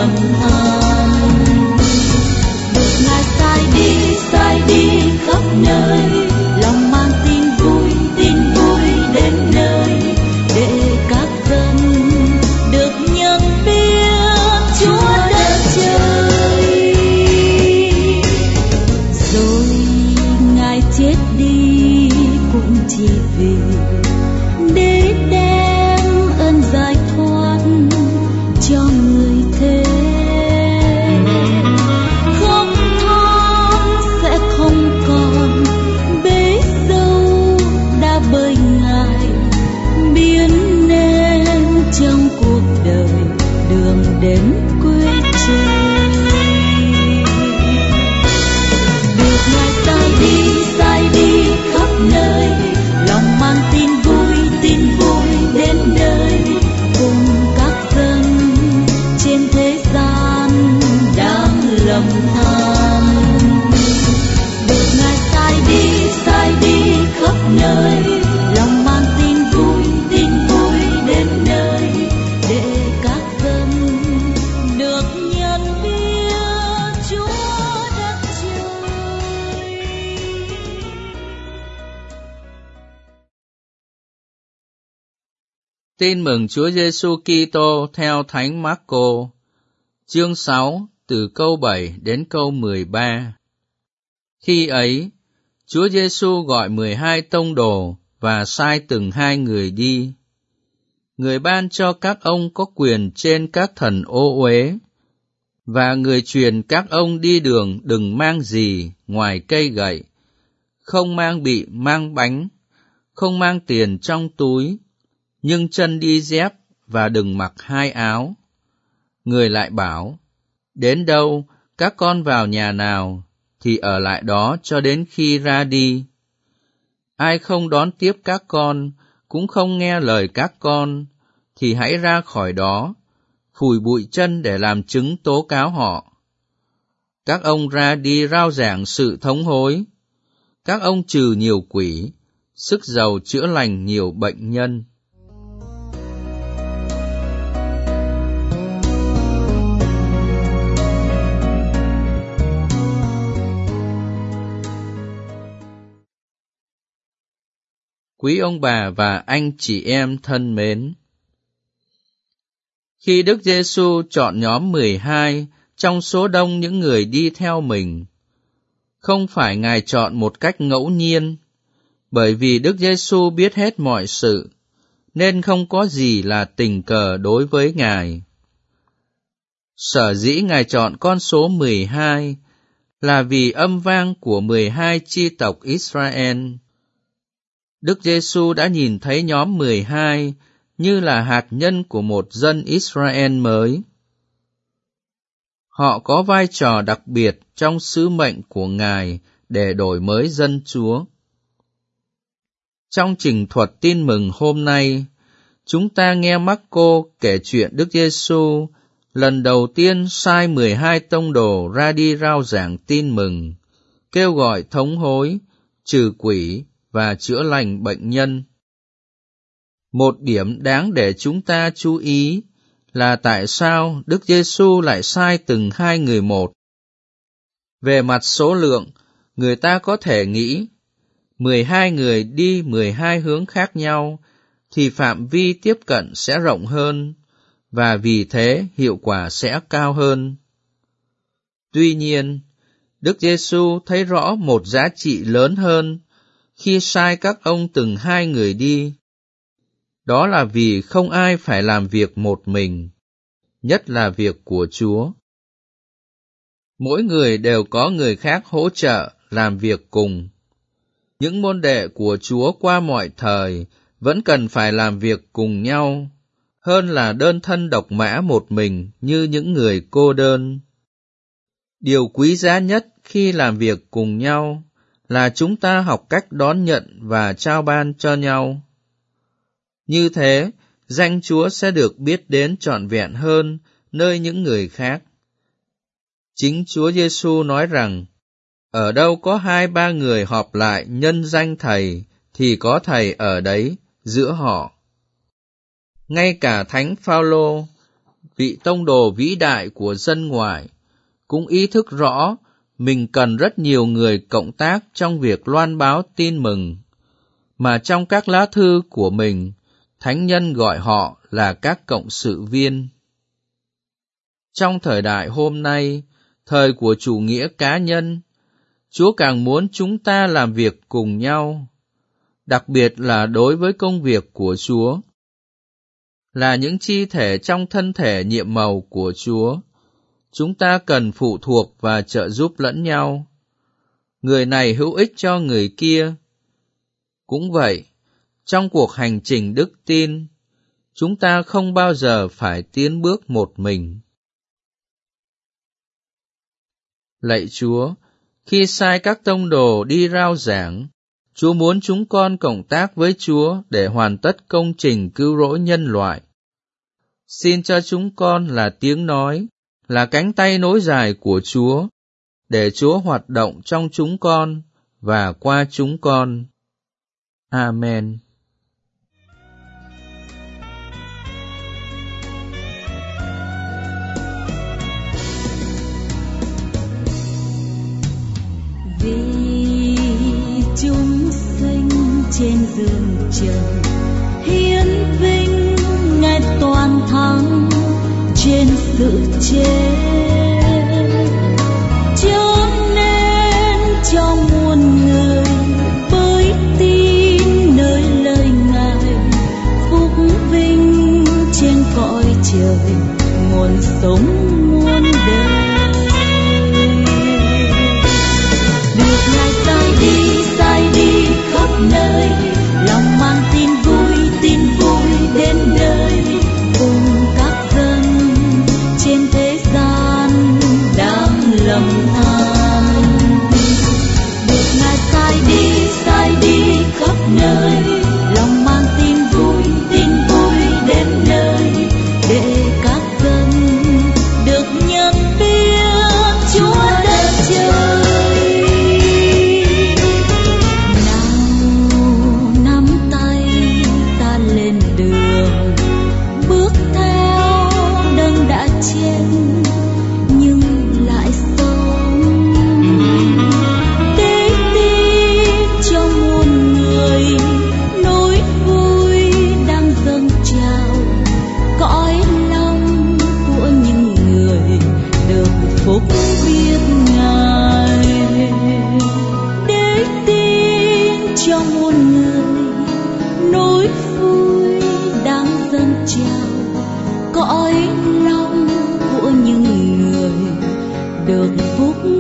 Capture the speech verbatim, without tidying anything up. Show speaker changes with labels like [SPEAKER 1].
[SPEAKER 1] lầm than. Được Ngài sai đi, sai đi khắp nơi, lòng mang tin vui, tin vui đến nơi, để các dân được nhận biết Chúa đất trời. Rồi Ngài chết đi cũng chỉ vì để đem ơn giải thoát cho người thế. Không than sẽ không còn bế dâu đã bởi Ngài biến nên trong cuộc đời đường đến quê trời. Được Ngài sai đi, sai đi khắp nơi, lòng mang tin vui, tin vui đến nơi, cùng các dân trên thế gian đang lầm than. Được Ngài sai đi, sai đi khắp nơi, lòng mang tin vui, tin vui đến nơi, để các dân được nhận biết Chúa đất trời.
[SPEAKER 2] Tin mừng Chúa Giêsu Kitô theo Thánh Mác-cô, chương sáu, từ câu bảy đến câu mười ba. Khi ấy, Chúa Giêsu gọi mười hai tông đồ và sai từng hai người đi. Người ban cho các ông có quyền trên các thần ô uế, và người truyền các ông đi đường đừng mang gì ngoài cây gậy, không mang bị mang bánh, không mang tiền trong túi, nhưng chân đi dép và đừng mặc hai áo. Người lại bảo, đến đâu các con vào nhà nào thì ở lại đó cho đến khi ra đi. Ai không đón tiếp các con, cũng không nghe lời các con, thì hãy ra khỏi đó, phủi bụi chân để làm chứng tố cáo họ. Các ông ra đi rao giảng sự thống hối. Các ông trừ nhiều quỷ, sức giàu chữa lành nhiều bệnh nhân. Quý ông bà và anh chị em thân mến, khi Đức Giêsu chọn nhóm mười hai trong số đông những người đi theo mình, không phải Ngài chọn một cách ngẫu nhiên, bởi vì Đức Giêsu biết hết mọi sự, nên không có gì là tình cờ đối với Ngài. Sở dĩ Ngài chọn con số mười hai là vì âm vang của mười hai chi tộc Israel. Đức Giêsu đã nhìn thấy nhóm mười hai như là hạt nhân của một dân Israel mới. Họ có vai trò đặc biệt trong sứ mệnh của Ngài để đổi mới dân Chúa. Trong trình thuật tin mừng hôm nay, chúng ta nghe Mác-cô kể chuyện Đức Giêsu lần đầu tiên sai mười hai tông đồ ra đi rao giảng tin mừng, kêu gọi thống hối, trừ quỷ và chữa lành bệnh nhân. Một điểm đáng để chúng ta chú ý là tại sao Đức Giêsu lại sai từng hai người một. Về mặt số lượng, người ta có thể nghĩ mười hai người đi mười hai hướng khác nhau thì phạm vi tiếp cận sẽ rộng hơn, và vì thế hiệu quả sẽ cao hơn. Tuy nhiên, Đức Giêsu thấy rõ một giá trị lớn hơn khi sai các ông từng hai người đi. Đó là vì không ai phải làm việc một mình, nhất là việc của Chúa. Mỗi người đều có người khác hỗ trợ làm việc cùng. Những môn đệ của Chúa qua mọi thời vẫn cần phải làm việc cùng nhau, hơn là đơn thân độc mã một mình như những người cô đơn. Điều quý giá nhất khi làm việc cùng nhau là chúng ta học cách đón nhận và trao ban cho nhau. Như thế, danh Chúa sẽ được biết đến trọn vẹn hơn nơi những người khác. Chính Chúa Giêsu nói rằng, ở đâu có hai ba người họp lại nhân danh Thầy, thì có Thầy ở đấy giữa họ. Ngay cả Thánh Phao-lô vị tông đồ vĩ đại của dân ngoại, cũng ý thức rõ mình cần rất nhiều người cộng tác trong việc loan báo tin mừng, mà trong các lá thư của mình, thánh nhân gọi họ là các cộng sự viên. Trong thời đại hôm nay, thời của chủ nghĩa cá nhân, Chúa càng muốn chúng ta làm việc cùng nhau, đặc biệt là đối với công việc của Chúa. Là những chi thể trong thân thể nhiệm màu của Chúa, chúng ta cần phụ thuộc và trợ giúp lẫn nhau. Người này hữu ích cho người kia. Cũng vậy, trong cuộc hành trình đức tin, chúng ta không bao giờ phải tiến bước một mình. Lạy Chúa, khi sai các tông đồ đi rao giảng, Chúa muốn chúng con cộng tác với Chúa để hoàn tất công trình cứu rỗi nhân loại. Xin cho chúng con là tiếng nói, là cánh tay nối dài của Chúa, để Chúa hoạt động trong chúng con và qua chúng con. Amen.
[SPEAKER 1] Vì chúng sinh trên giường trần hiến vinh Ngài toàn thắng trên sự chết, cho nên cho muôn người với tin nơi lời Ngài, phúc vinh trên cõi trời, nguồn sống muôn đời. Được Ngài sai đi, sai đi khắp nơi, lòng mang tin vui, tin vui đến nơi, cùng các dân trên thế gian đang lầm than. Được Ngài sai đi, sai đi khắp nơi, lòng mang tin vui, tin vui đến nơi, để các dân được nhận biết Chúa đất trời. Nào nắm tay ta lên đường, bước theo đấng đã chết nhưng lại sống, để tin cho muôn người nỗi vui đang dâng trào, cõi lòng của những người được phúc biết Ngài. Để tin cho muôn người nỗi vui đang dâng trào, cõi lòng của những người được phúc